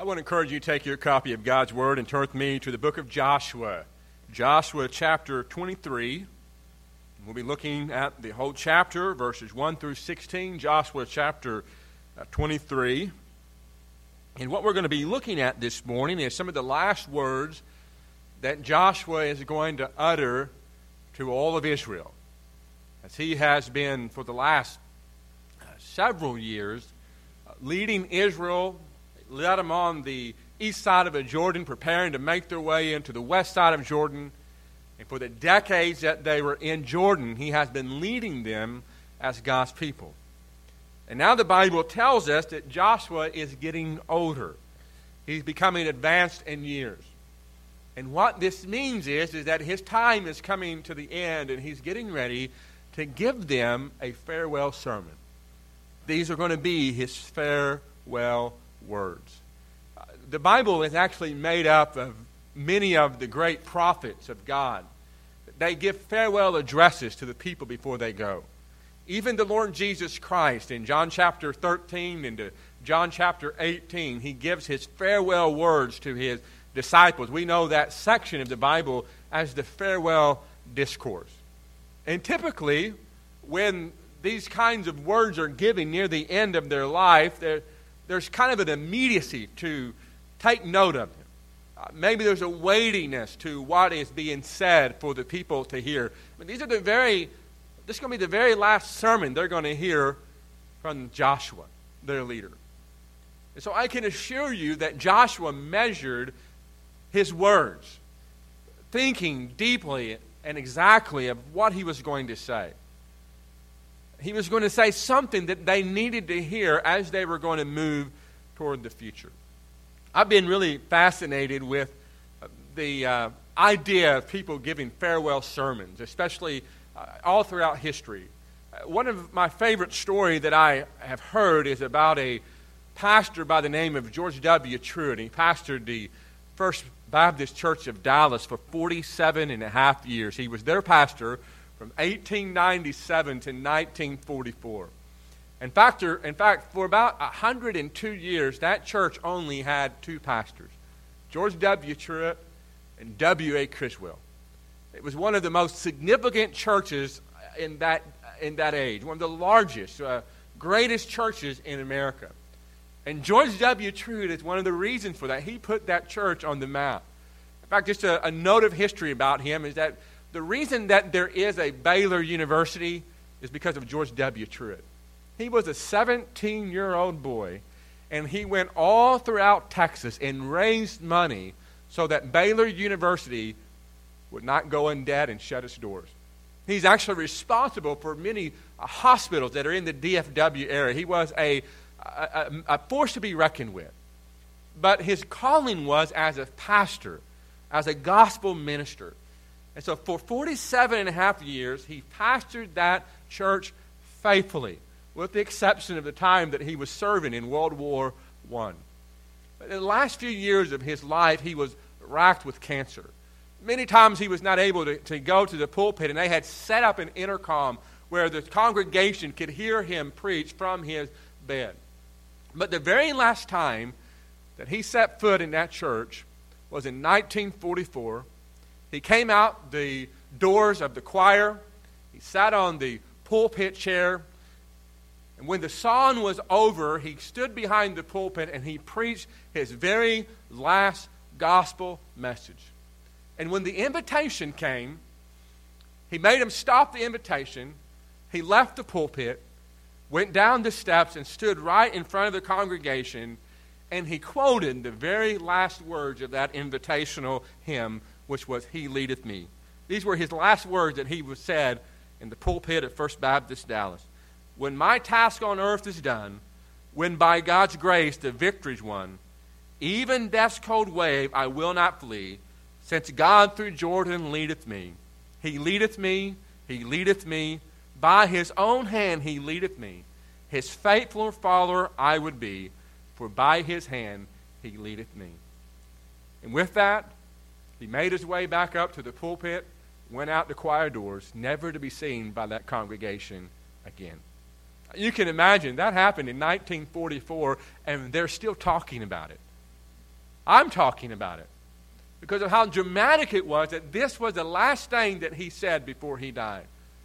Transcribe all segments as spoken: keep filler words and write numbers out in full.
I want to encourage you to take your copy of God's Word and turn with me to the book of Joshua. Joshua chapter twenty-three. We'll be looking at the whole chapter, verses one through sixteen. Joshua chapter twenty-three. And what we're going to be looking at this morning is some of the last words that Joshua is going to utter to all of Israel, as he has been for the last uh, several years uh, leading Israel. Led them on the east side of the Jordan, preparing to make their way into the west side of Jordan. And for the decades that they were in Jordan, he has been leading them as God's people. And now the Bible tells us that Joshua is getting older. He's becoming advanced in years. And what this means is, is that his time is coming to the end, and he's getting ready to give them a farewell sermon. These are going to be his farewell words. Uh, the Bible is actually made up of many of the great prophets of God. They give farewell addresses to the people before they go. Even the Lord Jesus Christ in John chapter thirteen and to John chapter eighteen, he gives his farewell words to his disciples. We know that section of the Bible as the farewell discourse. And typically, when these kinds of words are given near the end of their life, they're there's kind of an immediacy to take note of them. Uh, maybe there's a weightiness to what is being said for the people to hear. But these are the very, this is going to be the very last sermon they're going to hear from Joshua, their leader. And so I can assure you that Joshua measured his words, thinking deeply and exactly of what he was going to say. He was going to say something that they needed to hear as they were going to move toward the future. I've been really fascinated with the uh, idea of people giving farewell sermons, especially uh, all throughout history. Uh, one of my favorite stories that I have heard is about a pastor by the name of George W. Truett. He pastored the First Baptist Church of Dallas for forty-seven and a half years. He was their pastor from eighteen ninety-seven to nineteen forty-four. In fact, in fact, for about one hundred two years, that church only had two pastors, George W. Truett and W A Criswell. It was one of the most significant churches in that, in that age, one of the largest, uh, greatest churches in America. And George W. Truett is one of the reasons for that. He put that church on the map. In fact, just a, a note of history about him is that the reason that there is a Baylor University is because of George W. Truett. He was a seventeen-year-old boy, and he went all throughout Texas and raised money so that Baylor University would not go in debt and shut its doors. He's actually responsible for many uh, hospitals that are in the D F W area. He was a, a, a force to be reckoned with. But his calling was as a pastor, as a gospel minister. And so for forty-seven and a half years, he pastored that church faithfully, with the exception of the time that he was serving in World War One. But in the last few years of his life, he was racked with cancer. Many times he was not able to, to go to the pulpit, and they had set up an intercom where the congregation could hear him preach from his bed. But the very last time that he set foot in that church was in nineteen forty-four. He came out the doors of the choir. He sat on the pulpit chair. And when the song was over, he stood behind the pulpit and he preached his very last gospel message. And when the invitation came, he made him stop the invitation. He left the pulpit, went down the steps, and stood right in front of the congregation. And he quoted the very last words of that invitational hymn, which was, "He leadeth me." These were his last words that he was said in the pulpit at First Baptist Dallas. "When my task on earth is done, when by God's grace the victory's won, even death's cold wave I will not flee, since God through Jordan leadeth me. He leadeth me, he leadeth me, by his own hand he leadeth me. His faithful follower I would be, for by his hand he leadeth me." And with that, he made his way back up to the pulpit, went out the choir doors, never to be seen by that congregation again. You can imagine that happened in nineteen forty-four, and they're still talking about it. I'm talking about it because of how dramatic it was that this was the last thing that he said before he died.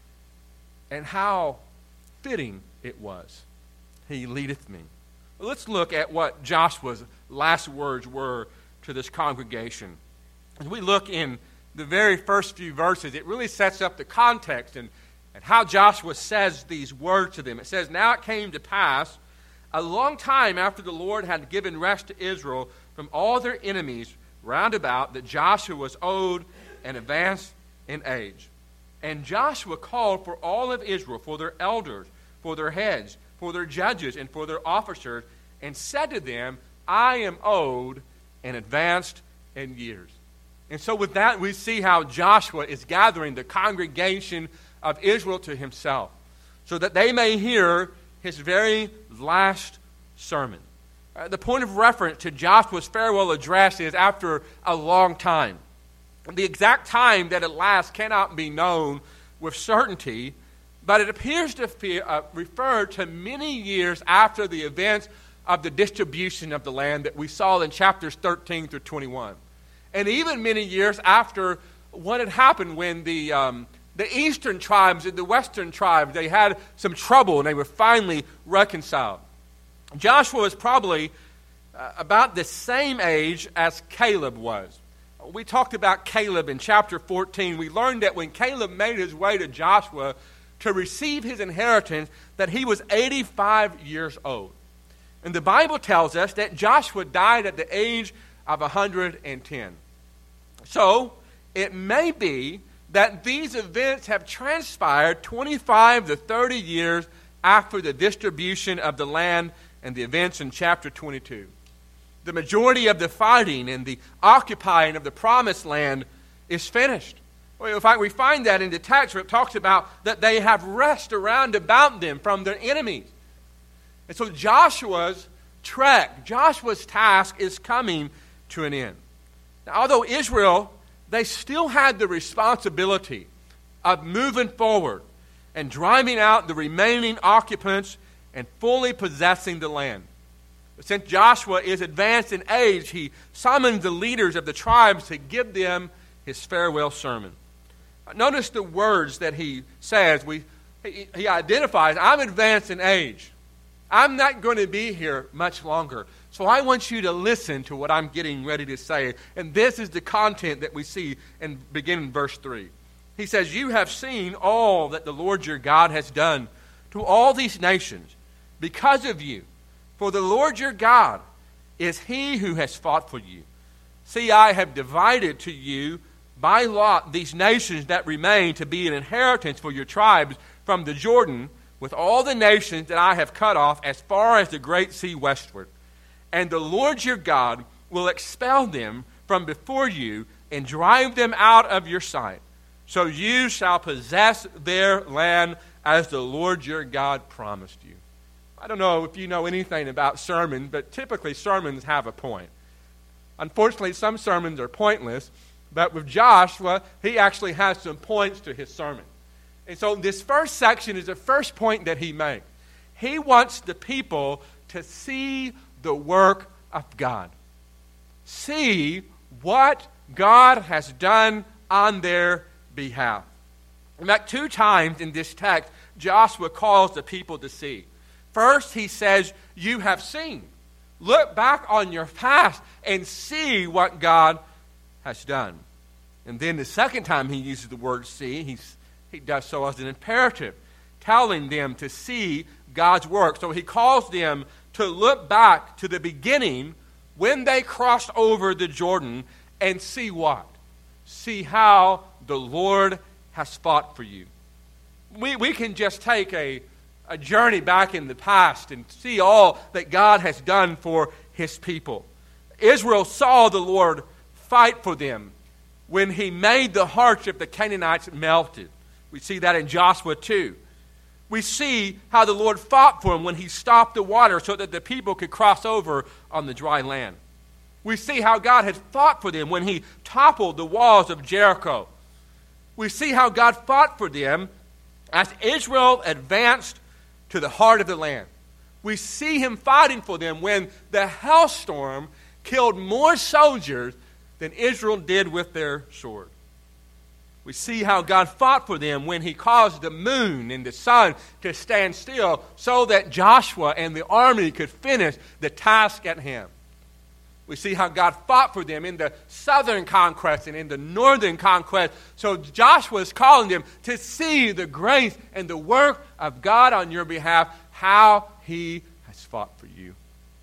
And how fitting it was. He leadeth me. Well, let's look at what Joshua's last words were to this congregation. As we look in the very first few verses, it really sets up the context and, and how Joshua says these words to them. It says, "Now it came to pass, a long time after the Lord had given rest to Israel from all their enemies round about, that Joshua was old and advanced in age. And Joshua called for all of Israel, for their elders, for their heads, for their judges, and for their officers, and said to them, I am old and advanced in years." And so with that, we see how Joshua is gathering the congregation of Israel to himself, so that they may hear his very last sermon. Uh, the point of reference to Joshua's farewell address is after a long time. The exact time that it lasts cannot be known with certainty, but it appears to fe- uh, refer to many years after the events of the distribution of the land that we saw in chapters thirteen through twenty-one. And even many years after what had happened when the, um, the eastern tribes and the western tribes, they had some trouble and they were finally reconciled. Joshua was probably uh, about the same age as Caleb was. We talked about Caleb in chapter fourteen. We learned that when Caleb made his way to Joshua to receive his inheritance, that he was eighty-five years old. And the Bible tells us that Joshua died at the age of one hundred ten. So, it may be that these events have transpired twenty-five to thirty years after the distribution of the land and the events in chapter twenty-two. The majority of the fighting and the occupying of the promised land is finished. In fact, we find that in the text where it talks about that they have rest around about them from their enemies. And so Joshua's trek, Joshua's task is coming to an end. Now, although Israel, they still had the responsibility of moving forward and driving out the remaining occupants and fully possessing the land. Since Joshua is advanced in age, he summons the leaders of the tribes to give them his farewell sermon. Notice the words that he says. We, he, he identifies, I'm advanced in age. I'm not going to be here much longer. So I want you to listen to what I'm getting ready to say. And this is the content that we see in beginning verse three. He says, you have seen all that the Lord your God has done to all these nations because of you. For the Lord your God is he who has fought for you. See, I have divided to you by lot these nations that remain to be an inheritance for your tribes from the Jordan, with all the nations that I have cut off as far as the great sea westward. And the Lord your God will expel them from before you and drive them out of your sight. So you shall possess their land as the Lord your God promised you. I don't know if you know anything about sermons, but typically sermons have a point. Unfortunately, some sermons are pointless, but with Joshua, he actually has some points to his sermon. And so this first section is the first point that he makes. He wants the people to see the work of God. See what God has done on their behalf. In fact, two times in this text, Joshua calls the people to see. First, he says, you have seen. Look back on your past and see what God has done. And then the second time he uses the word see, he's, he does so as an imperative, telling them to see God's work. So he calls them to look back to the beginning when they crossed over the Jordan and see what? See how the Lord has fought for you. We, we can just take a a journey back in the past and see all that God has done for his people. Israel saw the Lord fight for them when he made the hearts of the Canaanites melted. We see that in Joshua two. We see how the Lord fought for them when he stopped the water so that the people could cross over on the dry land. We see how God had fought for them when he toppled the walls of Jericho. We see how God fought for them as Israel advanced to the heart of the land. We see him fighting for them when the hailstorm killed more soldiers than Israel did with their sword. We see how God fought for them when he caused the moon and the sun to stand still so that Joshua and the army could finish the task at hand. We see how God fought for them in the southern conquest and in the northern conquest. So Joshua is calling them to see the grace and the work of God on your behalf, how he has fought for you.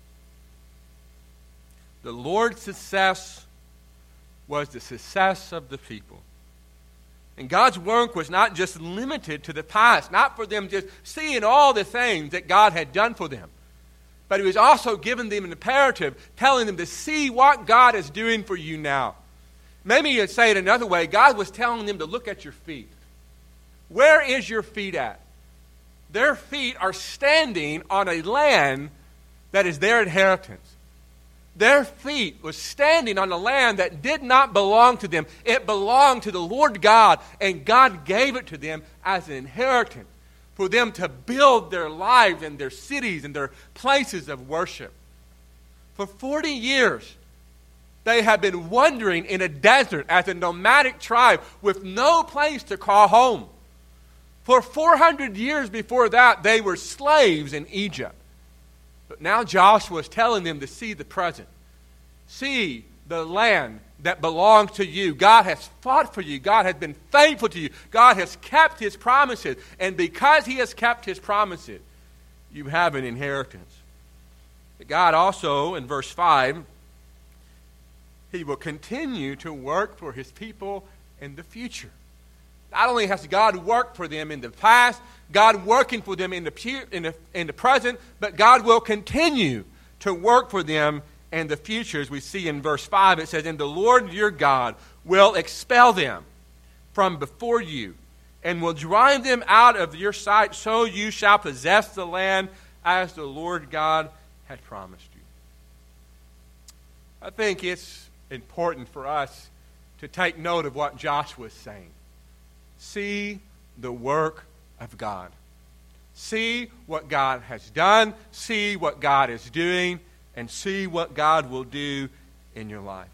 The Lord's success was the success of the people. And God's work was not just limited to the past, not for them just seeing all the things that God had done for them. But he was also giving them an imperative, telling them to see what God is doing for you now. Maybe you'd say it another way. God was telling them to look at your feet. Where is your feet at? Their feet are standing on a land that is their inheritance. Their feet was standing on a land that did not belong to them. It belonged to the Lord God, and God gave it to them as an inheritance for them to build their lives and their cities and their places of worship. For forty years, they have been wandering in a desert as a nomadic tribe with no place to call home. For four hundred years before that, they were slaves in Egypt. But now Joshua is telling them to see the present. See the land that belongs to you. God has fought for you. God has been faithful to you. God has kept his promises. And because he has kept his promises, you have an inheritance. God also, in verse five, he will continue to work for his people in the future. Not only has God worked for them in the past, God working for them in the, pu- in the, in the present, but God will continue to work for them in the future. As we see in verse five, it says, "And the Lord your God will expel them from before you, and will drive them out of your sight, so you shall possess the land as the Lord God had promised you." I think it's important for us to take note of what Joshua is saying. See the work of God. See what God has done. See what God is doing. And see what God will do in your life.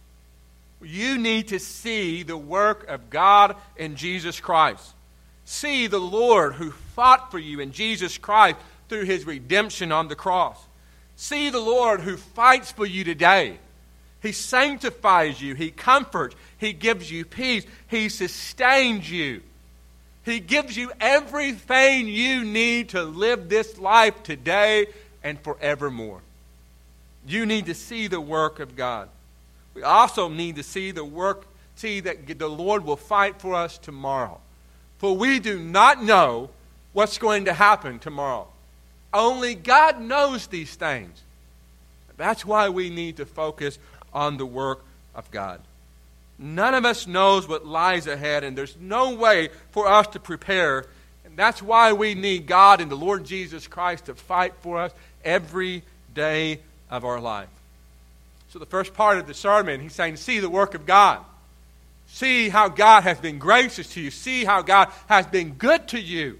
You need to see the work of God in Jesus Christ. See the Lord who fought for you in Jesus Christ through his redemption on the cross. See the Lord who fights for you today. He sanctifies you. He comforts. He gives you peace. He sustains you. He gives you everything you need to live this life today and forevermore. You need to see the work of God. We also need to see the work, see that the Lord will fight for us tomorrow. For we do not know what's going to happen tomorrow. Only God knows these things. That's why we need to focus on the work of God. None of us knows what lies ahead, and there's no way for us to prepare. And that's why we need God and the Lord Jesus Christ to fight for us every day of our life. So the first part of the sermon, he's saying, see the work of God. See how God has been gracious to you. See how God has been good to you.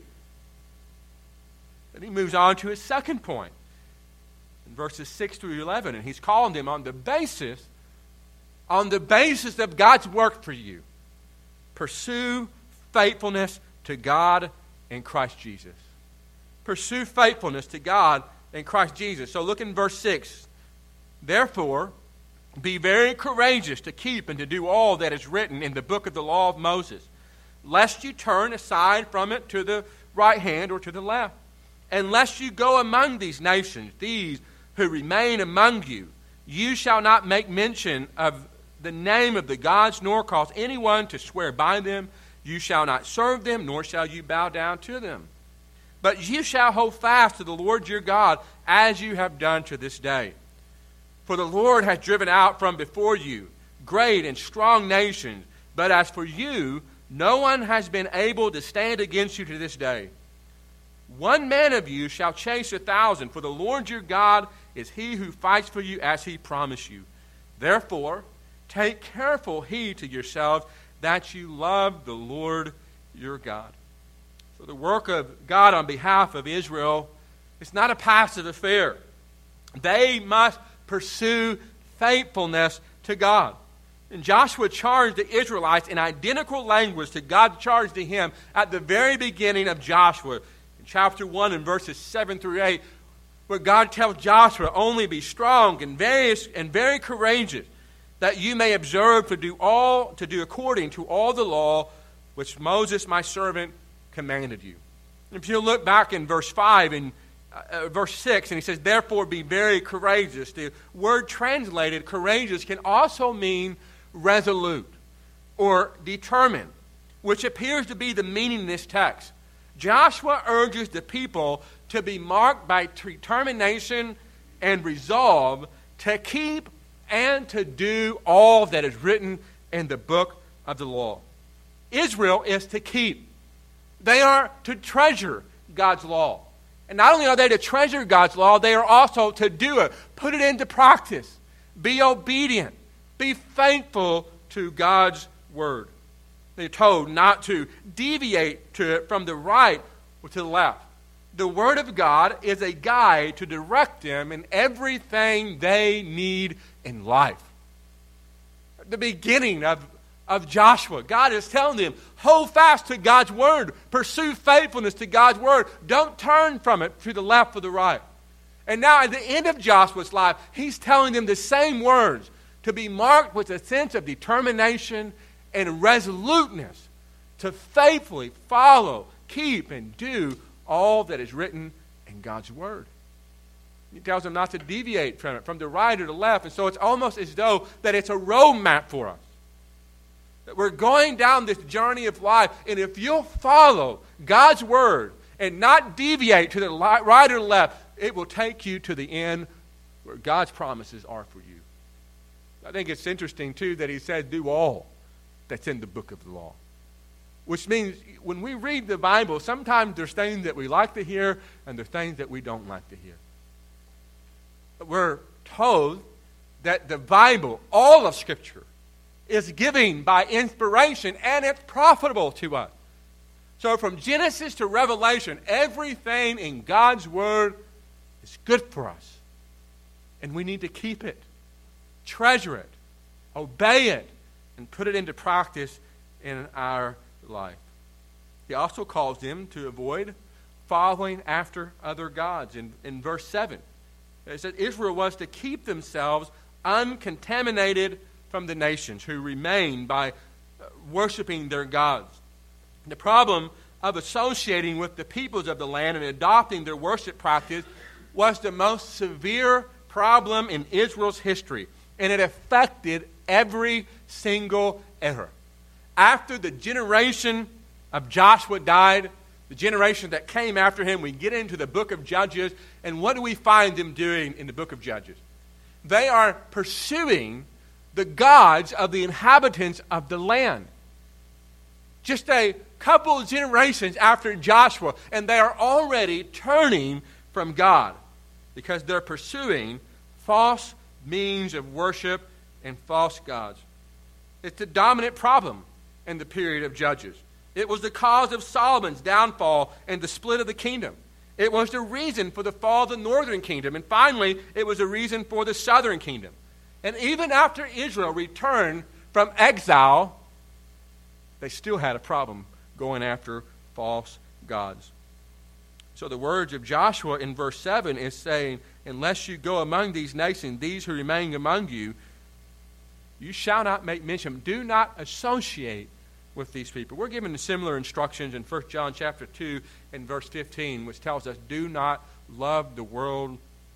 Then he moves on to his second point in verses six through eleven, and he's calling them on the basis on the basis of God's work for you. Pursue faithfulness to God in Christ Jesus. Pursue faithfulness to God in Christ Jesus. So look in verse six. Therefore, be very courageous to keep and to do all that is written in the book of the law of Moses, lest you turn aside from it to the right hand or to the left. And lest you go among these nations, these who remain among you, you shall not make mention of the name of the gods, nor cause anyone to swear by them. You shall not serve them, nor shall you bow down to them. But you shall hold fast to the Lord your God, as you have done to this day. For the Lord has driven out from before you great and strong nations, but as for you, no one has been able to stand against you to this day. One man of you shall chase a thousand, for the Lord your God is he who fights for you, as he promised you. Therefore, take careful heed to yourselves that you love the Lord your God. So the work of God on behalf of Israel is not a passive affair. They must pursue faithfulness to God. And Joshua charged the Israelites in identical language to God charged to him at the very beginning of Joshua. In chapter one and verses seven through eight, where God tells Joshua, only be strong and very, and very courageous, that you may observe to do all to do according to all the law which Moses my servant commanded you. And if you look back in verse five and uh, verse six, and he says, therefore be very courageous. The word translated courageous can also mean resolute or determined, which appears to be the meaning in this text. Joshua urges the people to be marked by determination and resolve to keep and to do all that is written in the book of the law. Israel is to keep. They are to treasure God's law. And not only are they to treasure God's law, they are also to do it. Put it into practice. Be obedient. Be faithful to God's word. They're told not to deviate to it from the right or to the left. The word of God is a guide to direct them in everything they need in life. At the beginning of, of Joshua, God is telling them, hold fast to God's word. Pursue faithfulness to God's word. Don't turn from it to the left or the right. And now at the end of Joshua's life, he's telling them the same words, to be marked with a sense of determination and resoluteness to faithfully follow, keep, and do all that is written in God's word. He tells them not to deviate from it, from the right or the left. And so it's almost as though that it's a roadmap for us. That we're going down this journey of life, and if you'll follow God's word and not deviate to the right or the left, it will take you to the end where God's promises are for you. I think it's interesting, too, that he said, do all that's in the book of the law. Which means when we read the Bible, sometimes there's things that we like to hear and there's things that we don't like to hear. But we're told that the Bible, all of Scripture, is given by inspiration and it's profitable to us. So from Genesis to Revelation, everything in God's Word is good for us. And we need to keep it, treasure it, obey it, and put it into practice in our life. He also calls them to avoid following after other gods. In, in verse seven, it says Israel was to keep themselves uncontaminated from the nations who remain by worshiping their gods. The problem of associating with the peoples of the land and adopting their worship practice was the most severe problem in Israel's history, and it affected every single era. After the generation of Joshua died, the generation that came after him, we get into the book of Judges, and what do we find them doing in the book of Judges? They are pursuing the gods of the inhabitants of the land. Just a couple of generations after Joshua, and they are already turning from God because they're pursuing false means of worship and false gods. It's the dominant problem in the period of Judges. It was the cause of Solomon's downfall and the split of the kingdom. It was the reason for the fall of the northern kingdom. And finally, it was a reason for the southern kingdom. And even after Israel returned from exile, they still had a problem going after false gods. So the words of Joshua in verse seven is saying, unless you go among these nations, these who remain among you, you shall not make mention, do not associate with these people. We're given similar instructions in First John chapter two and verse fifteen, which tells us, do not love the world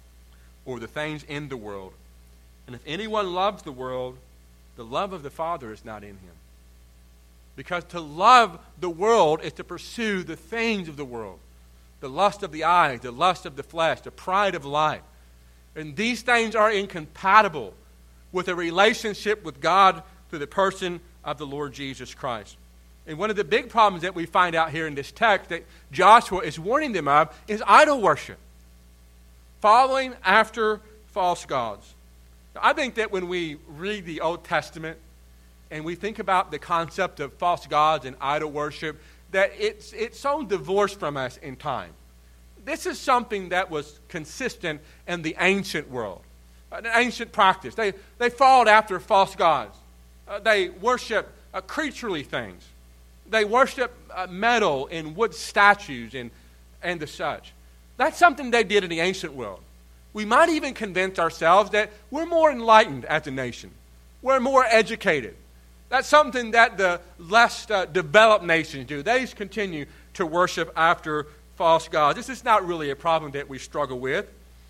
or the things in the world. And if anyone loves the world, the love of the Father is not in him. Because to love the world is to pursue the things of the world. The lust of the eyes, the lust of the flesh, the pride of life. And these things are incompatible with a relationship with God through the person of the Lord Jesus Christ. And one of the big problems that we find out here in this text that Joshua is warning them of is idol worship. Following after false gods. Now, I think that when we read the Old Testament and we think about the concept of false gods and idol worship, that it's, it's so divorced from us in time. This is something that was consistent in the ancient world. an ancient practice. They, they followed after false gods. Uh, they worship uh, creaturely things. They worship uh, metal and wood statues and, and the such. That's something they did in the ancient world. We might even convince ourselves that we're more enlightened as a nation. We're more educated. That's something that the less uh, developed nations do. They continue to worship after false gods. This is not really a problem that we struggle with.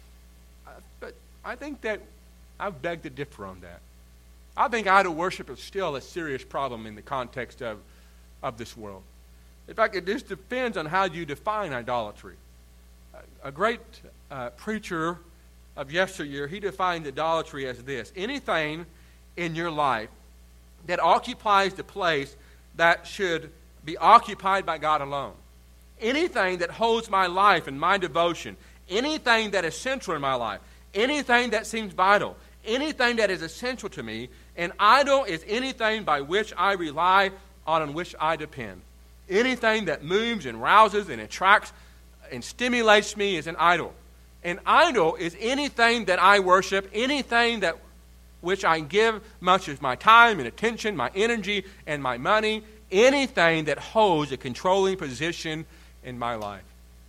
Uh, but I think that I beg to differ on that. I think idol worship is still a serious problem in the context of, of this world. In fact, it just depends on how you define idolatry. A, a great uh, preacher of yesteryear, he defined idolatry as this: anything in your life that occupies the place that should be occupied by God alone. Anything that holds my life and my devotion, anything that is central in my life, anything that seems vital, anything that is essential to me. An idol is anything by which I rely on and which I depend. Anything that moves and rouses and attracts and stimulates me is an idol. An idol is anything that I worship, anything that which I give much of my time and attention, my energy and my money, anything that holds a controlling position in my life.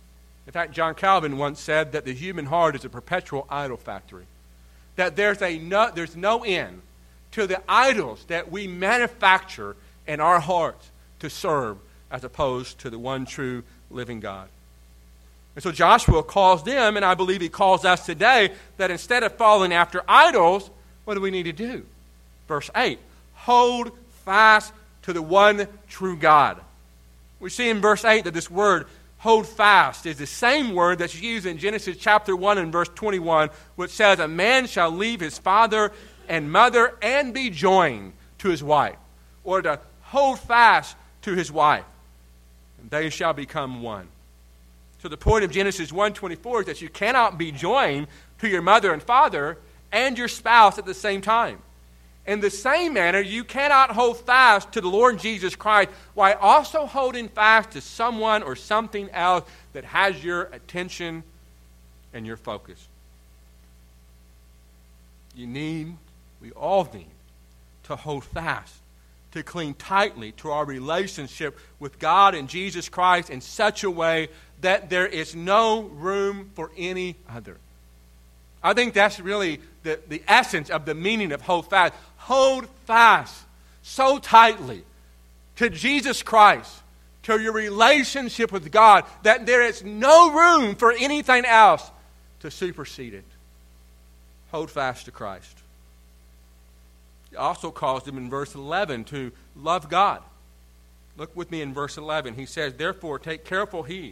In fact, John Calvin once said that the human heart is a perpetual idol factory. That there's, a no, there's no end to the idols that we manufacture in our hearts to serve as opposed to the one true living God. And so Joshua calls them, and I believe he calls us today, that instead of following after idols, what do we need to do? Verse eight, hold fast to the one true God. We see in verse eight that this word, hold fast, is the same word that's used in Genesis chapter one and verse twenty-one, which says, a man shall leave his father and mother and be joined to his wife, or to hold fast to his wife, and they shall become one. So the point of Genesis one twenty-four is that you cannot be joined to your mother and father and your spouse at the same time. In the same manner, you cannot hold fast to the Lord Jesus Christ while also holding fast to someone or something else that has your attention and your focus. You need, we all need, to hold fast, to cling tightly to our relationship with God and Jesus Christ in such a way that there is no room for any other. I think that's really the, the essence of the meaning of hold fast. Hold fast so tightly to Jesus Christ, to your relationship with God, that there is no room for anything else to supersede it. Hold fast to Christ. He also calls them in verse eleven to love God. Look with me in verse eleven. He says, therefore, take careful heed.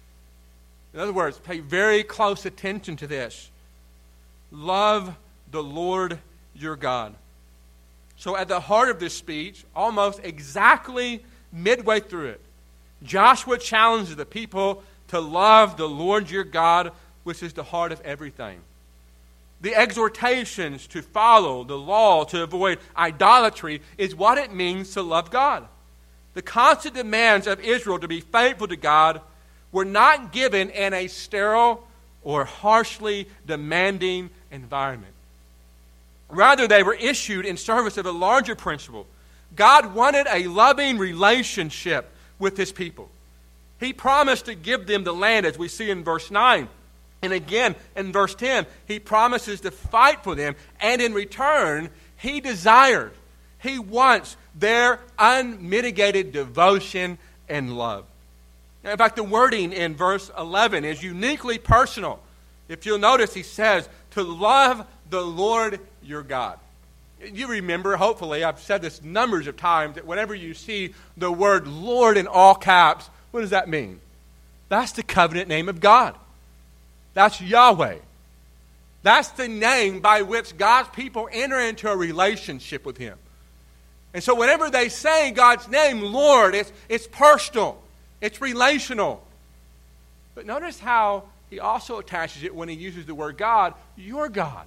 In other words, pay very close attention to this. Love the Lord your God. So at the heart of this speech, almost exactly midway through it, Joshua challenges the people to love the Lord your God, which is the heart of everything. The exhortations to follow the law to avoid idolatry is what it means to love God. The constant demands of Israel to be faithful to God were not given in a sterile or harshly demanding environment. Rather, they were issued in service of a larger principle. God wanted a loving relationship with his people. He promised to give them the land, as we see in verse nine. And again, in verse ten, he promises to fight for them. And in return, he desired, he wants their unmitigated devotion and love. In fact, the wording in verse eleven is uniquely personal. If you'll notice, he says, to love the Lord your God. You remember, hopefully, I've said this numbers of times, that whenever you see the word Lord in all caps, what does that mean? That's the covenant name of God. That's Yahweh. That's the name by which God's people enter into a relationship with him. And so whenever they say God's name, Lord, it's, it's personal. It's relational. But notice how he also attaches it when he uses the word God, your God.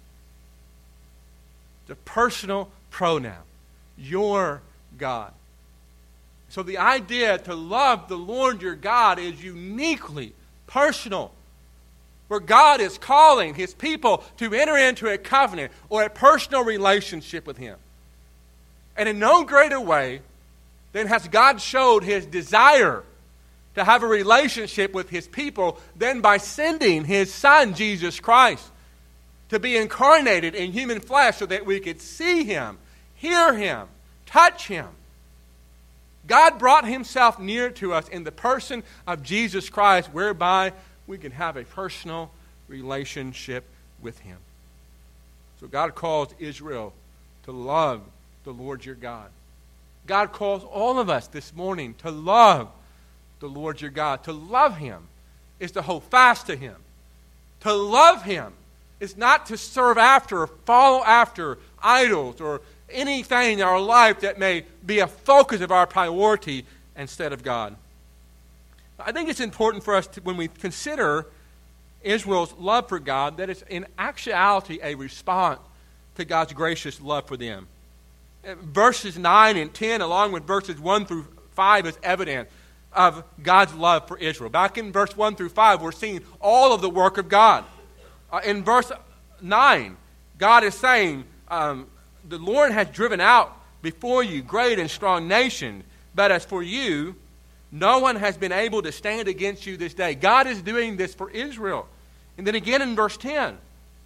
The personal pronoun, your God. So the idea to love the Lord your God is uniquely personal. where God is calling his people to enter into a covenant or a personal relationship with him. And in no greater way than has God showed his desire to have a relationship with his people than by sending his Son, Jesus Christ, to be incarnated in human flesh so that we could see him, hear him, touch him. God brought himself near to us in the person of Jesus Christ, whereby we can have a personal relationship with him. So God calls Israel to love the Lord your God. God calls all of us this morning to love the Lord your God. To love him is to hold fast to him. To love him is not to serve after or follow after idols or anything in our life that may be a focus of our priority instead of God. I think it's important for us to, when we consider Israel's love for God, that it's in actuality a response to God's gracious love for them. Verses nine and ten, along with verses one through five, is evidence of God's love for Israel. Back in verse one through five, we're seeing all of the work of God. Uh, in verse nine, God is saying, um, the Lord has driven out before you great and strong nations, but as for you, no one has been able to stand against you this day. God is doing this for Israel. And then again in verse ten,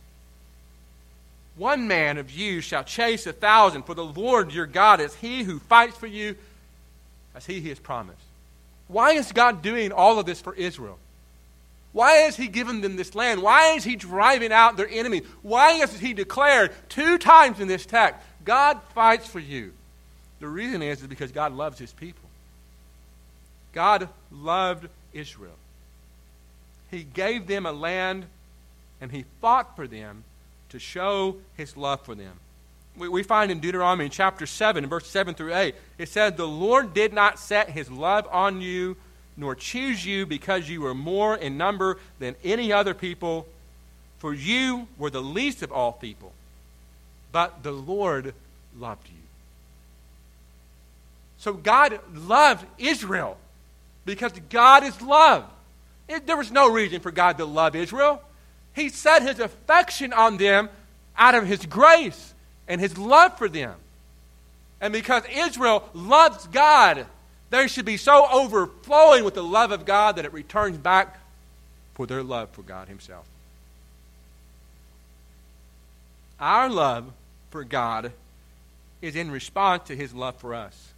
one man of you shall chase a thousand, for the Lord your God is he who fights for you, as he has promised. Why is God doing all of this for Israel? Why has he given them this land? Why is he driving out their enemies? Why has he declared two times in this text, God fights for you? The reason is, is because God loves his people. God loved Israel. He gave them a land, and he fought for them to show his love for them. We, we find in Deuteronomy chapter seven, in verse seven through eight, it said, the Lord did not set his love on you, nor choose you because you were more in number than any other people, for you were the least of all people. But the Lord loved you. So God loved Israel because God is love. It, there was no reason for God to love Israel. He set his affection on them out of his grace and his love for them. And because Israel loves God, they should be so overflowing with the love of God that it returns back for their love for God himself. Our love for God is in response to his love for us.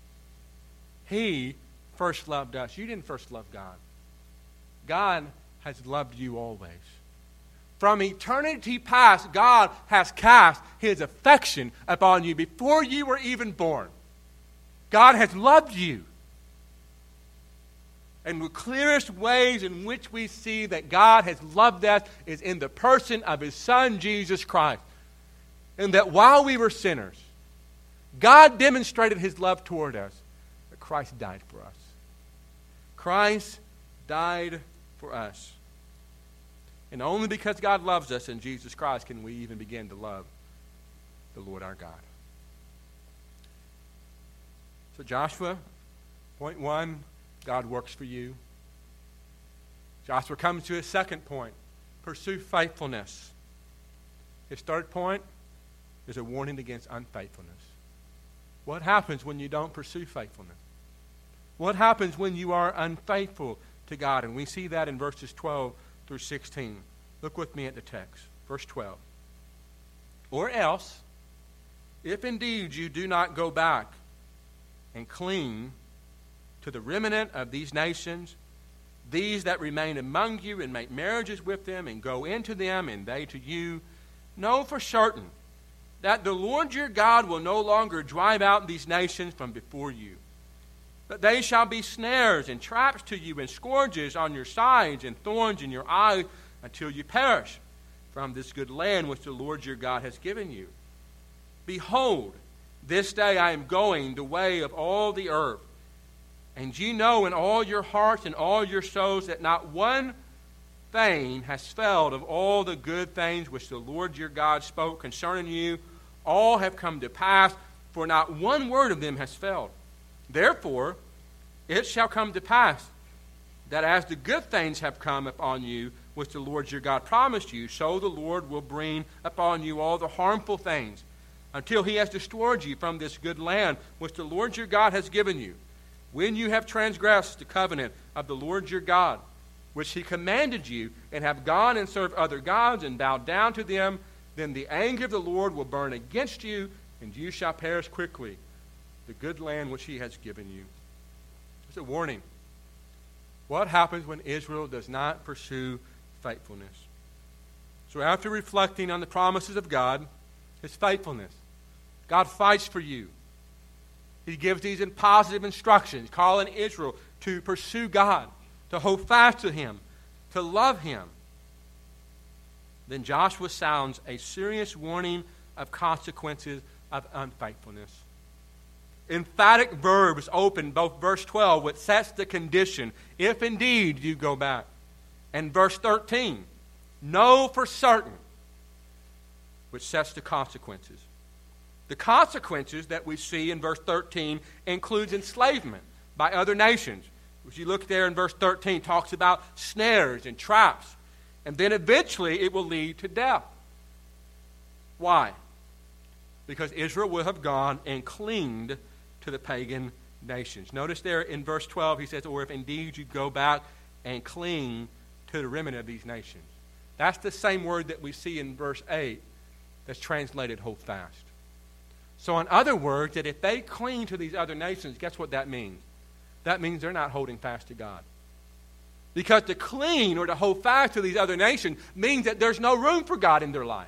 He first loved us. You didn't first love God. God has loved you always. From eternity past, God has cast his affection upon you before you were even born. God has loved you. And the clearest ways in which we see that God has loved us is in the person of his Son, Jesus Christ. And that while we were sinners, God demonstrated his love toward us, that Christ died for us. Christ died for us. And only because God loves us in Jesus Christ can we even begin to love the Lord our God. So Joshua, point one, God works for you. Joshua comes to his second point, pursue faithfulness. His third point is a warning against unfaithfulness. What happens when you don't pursue faithfulness? What happens when you are unfaithful to God? And we see that in verses twelve through sixteen. Look with me at the text. Verse twelve. Or else, if indeed you do not go back and cling to the remnant of these nations, these that remain among you, and make marriages with them, and go into them, and they to you, know for certain that the Lord your God will no longer drive out these nations from before you. But they shall be snares and traps to you, and scourges on your sides, and thorns in your eyes, until you perish from this good land which the Lord your God has given you. Behold, this day I am going the way of all the earth, and ye know in all your hearts and all your souls that not one thing has failed of all the good things which the Lord your God spoke concerning you. All have come to pass, for not one word of them has failed. Therefore, it shall come to pass that as the good things have come upon you, which the Lord your God promised you, so the Lord will bring upon you all the harmful things until he has destroyed you from this good land which the Lord your God has given you. When you have transgressed the covenant of the Lord your God, which he commanded you, and have gone and served other gods and bowed down to them, then the anger of the Lord will burn against you, and you shall perish quickly, the good land which he has given you. It's a warning. What happens when Israel does not pursue faithfulness? So after reflecting on the promises of God, his faithfulness, God fights for you. He gives these positive instructions, calling Israel to pursue God, to hold fast to him, to love him. Then Joshua sounds a serious warning of consequences of unfaithfulness. Emphatic verbs open both verse twelve, which sets the condition, if indeed you go back, and verse thirteen, know for certain, which sets the consequences. The consequences that we see in verse thirteen includes enslavement by other nations. As you look there in verse thirteen, it talks about snares and traps. And then eventually it will lead to death. Why? Because Israel will have gone and clinged to the pagan nations. Notice there in verse twelve, he says, or if indeed you go back and cling to the remnant of these nations. That's the same word that we see in verse eight that's translated hold fast. So in other words, that if they cling to these other nations, guess what that means? That means they're not holding fast to God. Because to cling or to hold fast to these other nations means that there's no room for God in their life.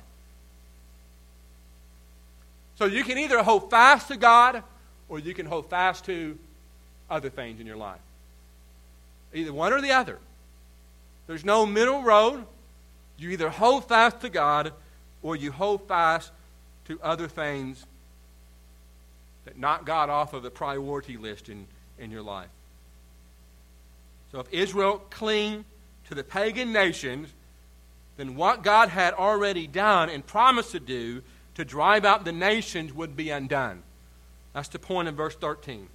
So you can either hold fast to God or you can hold fast to other things in your life. Either one or the other. There's no middle road. You either hold fast to God or you hold fast to other things that knock God off of the priority list in, in your life. So if Israel cling to the pagan nations, then what God had already done and promised to do to drive out the nations would be undone. That's the point in verse thirteen.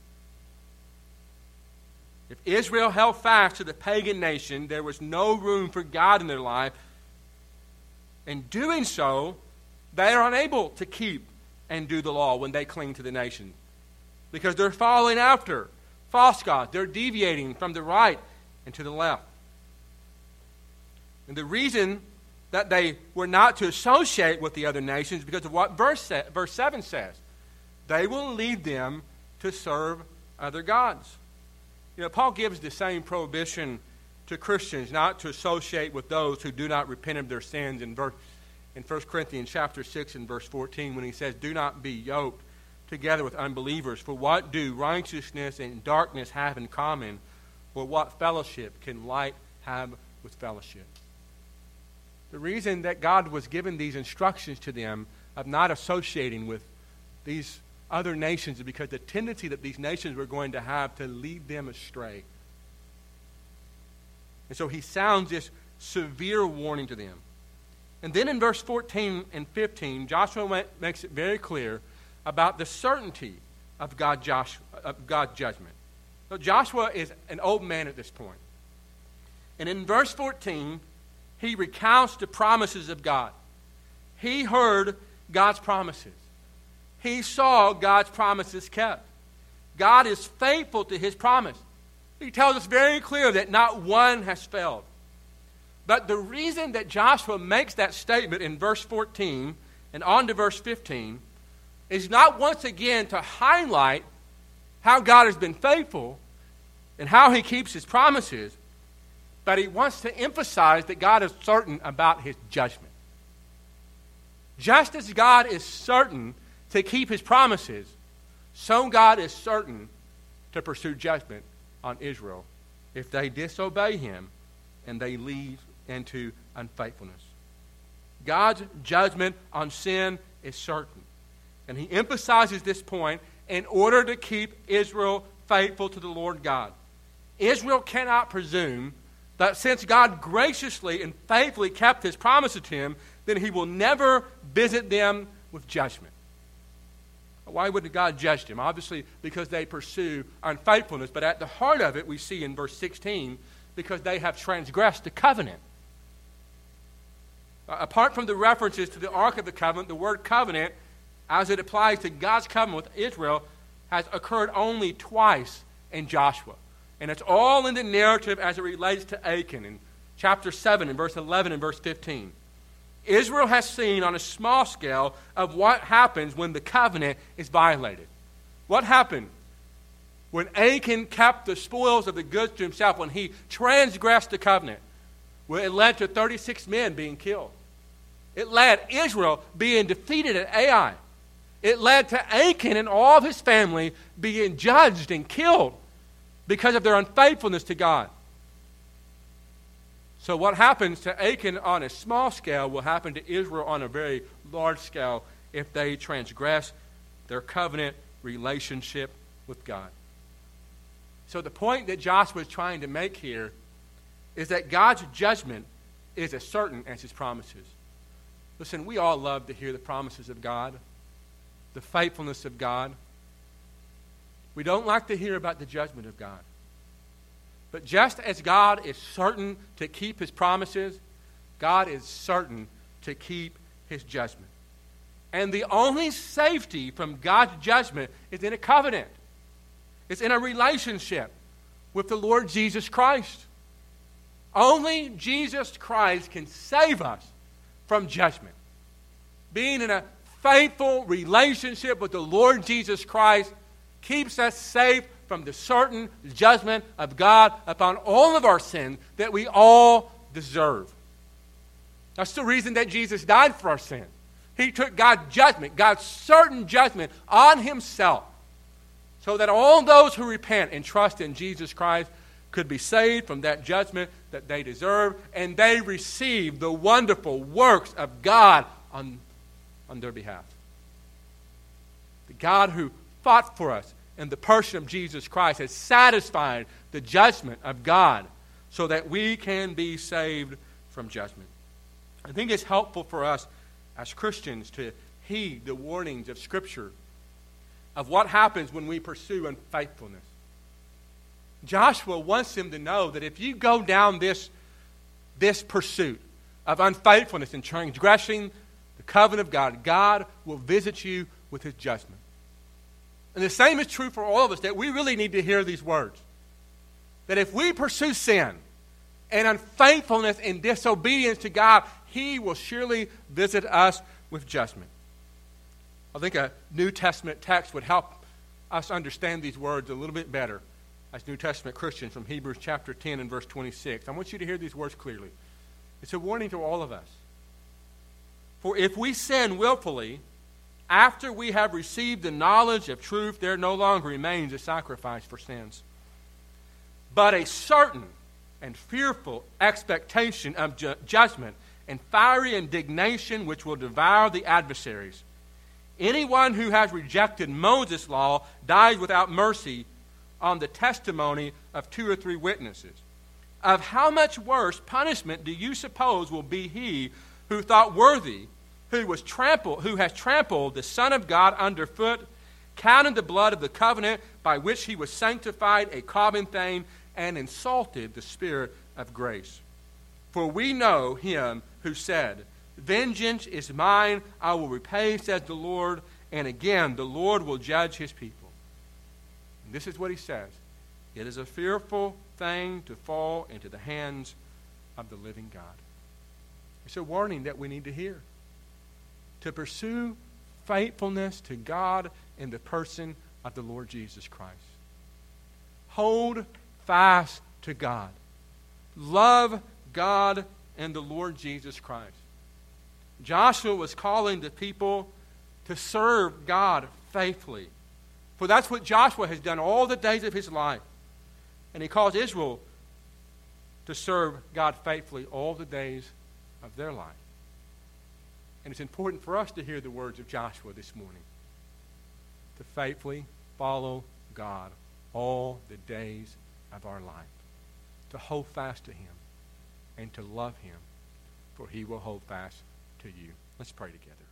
If Israel held fast to the pagan nation, there was no room for God in their life. In doing so, they are unable to keep and do the law when they cling to the nation. Because they're following after false gods. They're deviating from the right and to the left. And the reason that they were not to associate with the other nations because of what verse, verse seven says. They will lead them to serve other gods. You know, Paul gives the same prohibition to Christians not to associate with those who do not repent of their sins in, verse, in First Corinthians chapter six and verse fourteen when he says, do not be yoked together with unbelievers. For what do righteousness and darkness have in common? Or what fellowship can light have with fellowship? The reason that God was giving these instructions to them of not associating with these other nations is because the tendency that these nations were going to have to lead them astray. And so he sounds this severe warning to them. And then in verse fourteen and fifteen, Joshua makes it very clear about the certainty of, God Joshua, of God's judgment. So Joshua is an old man at this point. And in verse fourteen, he recounts the promises of God. He heard God's promises. He saw God's promises kept. God is faithful to his promise. He tells us very clear that not one has failed. But the reason that Joshua makes that statement in verse fourteen and on to verse fifteen is not once again to highlight how God has been faithful and how he keeps his promises, but he wants to emphasize that God is certain about his judgment. Just as God is certain to keep his promises, so God is certain to pursue judgment on Israel if they disobey him and they lead into unfaithfulness. God's judgment on sin is certain. And he emphasizes this point in order to keep Israel faithful to the Lord God. Israel cannot presume that since God graciously and faithfully kept his promises to him, then he will never visit them with judgment. Why would God judge them? Obviously, because they pursue unfaithfulness. But at the heart of it, we see in verse sixteen, because they have transgressed the covenant. Uh, apart from the references to the Ark of the Covenant, the word covenant, as it applies to God's covenant with Israel, has occurred only twice in Joshua. And it's all in the narrative as it relates to Achan in chapter seven, in verse eleven and verse fifteen. Israel has seen on a small scale of what happens when the covenant is violated. What happened when Achan kept the spoils of the goods to himself, when he transgressed the covenant? Well, it led to thirty-six men being killed. It led Israel being defeated at Ai. It led to Achan and all of his family being judged and killed because of their unfaithfulness to God. So what happens to Achan on a small scale will happen to Israel on a very large scale if they transgress their covenant relationship with God. So the point that Joshua is trying to make here is that God's judgment is as certain as his promises. Listen, we all love to hear the promises of God, the faithfulness of God. We don't like to hear about the judgment of God. But just as God is certain to keep his promises, God is certain to keep his judgment. And the only safety from God's judgment is in a covenant. It's in a relationship with the Lord Jesus Christ. Only Jesus Christ can save us from judgment. Being in a faithful relationship with the Lord Jesus Christ keeps us safe from the certain judgment of God upon all of our sins that we all deserve. That's the reason that Jesus died for our sins. He took God's judgment, God's certain judgment on himself, so that all those who repent and trust in Jesus Christ could be saved from that judgment that they deserve, and they receive the wonderful works of God on, on their behalf. The God who fought for us in the person of Jesus Christ has satisfied the judgment of God so that we can be saved from judgment. I think it's helpful for us as Christians to heed the warnings of Scripture of what happens when we pursue unfaithfulness. Joshua wants them to know that if you go down this, this pursuit of unfaithfulness and transgressing the covenant of God, God will visit you with his judgment. And the same is true for all of us, that we really need to hear these words. That if we pursue sin and unfaithfulness and disobedience to God, he will surely visit us with judgment. I think a New Testament text would help us understand these words a little bit better as New Testament Christians, from Hebrews chapter ten and verse twenty-six. I want you to hear these words clearly. It's a warning to all of us. For if we sin willfully, after we have received the knowledge of truth, there no longer remains a sacrifice for sins, but a certain and fearful expectation of ju- judgment and fiery indignation which will devour the adversaries. Anyone who has rejected Moses' law dies without mercy on the testimony of two or three witnesses. Of how much worse punishment do you suppose will be he who thought worthy, who was trampled, who has trampled the Son of God underfoot, counted the blood of the covenant by which he was sanctified a common thing, and insulted the Spirit of grace? For we know him who said, vengeance is mine, I will repay, says the Lord. And again, the Lord will judge his people. And this is what he says. It is a fearful thing to fall into the hands of the living God. It's a warning that we need to hear. To pursue faithfulness to God in the person of the Lord Jesus Christ. Hold fast to God. Love God and the Lord Jesus Christ. Joshua was calling the people to serve God faithfully. For that's what Joshua has done all the days of his life. And he calls Israel to serve God faithfully all the days of their life. And it's important for us to hear the words of Joshua this morning. To faithfully follow God all the days of our life. To hold fast to him and to love him, for he will hold fast to you. Let's pray together.